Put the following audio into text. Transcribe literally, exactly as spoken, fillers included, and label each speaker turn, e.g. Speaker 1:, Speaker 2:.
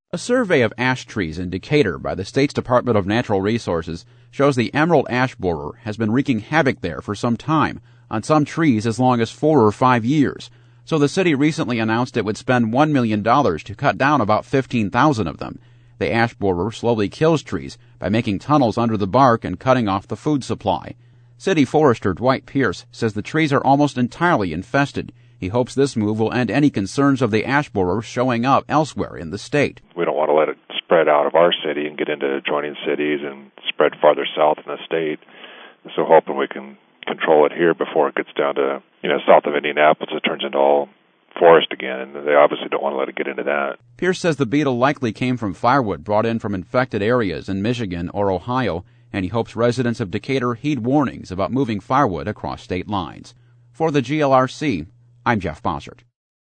Speaker 1: A survey of ash trees in Decatur by the state's Department of Natural Resources shows the emerald ash borer has been wreaking havoc there for some time, on some trees as long as four or five years. So the city recently announced it would spend one million dollars to cut down about fifteen thousand of them. The ash borer slowly kills trees by making tunnels under the bark and cutting off the food supply. City Forester Dwight Pierce says the trees are almost entirely infested. He hopes this move will end any concerns of the ash borer showing up elsewhere in the state.
Speaker 2: We don't want to let it spread out of our city and get into adjoining cities and spread farther south in the state. So hoping we can control it here before it gets down to, you know, south of Indianapolis, it turns into all forest again, and they obviously don't want to let it get into that.
Speaker 1: Pierce says the beetle likely came from firewood brought in from infected areas in Michigan or Ohio, and he hopes residents of Decatur heed warnings about moving firewood across state lines. For the G L R C, I'm Jeff Bossert.